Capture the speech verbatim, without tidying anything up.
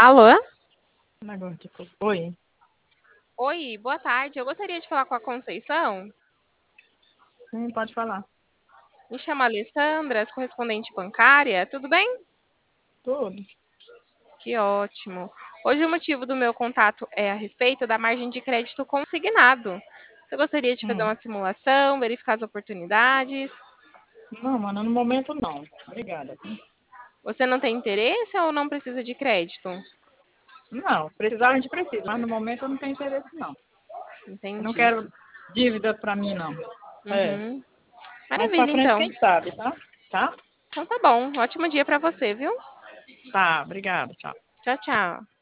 Alô? Negócio de fogo. Oi. Oi, boa tarde. Eu gostaria de falar com a Conceição. Sim, pode falar. Me chamo Alessandra, sou correspondente bancária. Tudo bem? Tudo. Que ótimo. Hoje o motivo do meu contato é a respeito da margem de crédito consignado. Você gostaria de fazer Hum. uma simulação, verificar as oportunidades? Não, mano, no momento não. Obrigada. Você não tem interesse ou não precisa de crédito? Não, precisar a gente precisa, mas no momento eu não tenho interesse, não. Eu não Entendi. quero dívida pra mim, não. É. Uhum. Mais pra Maravilha, frente, então. quem sabe, tá? Tá? Então tá bom. Ótimo dia para você, viu? Tá, obrigada. Tchau. Tchau, tchau.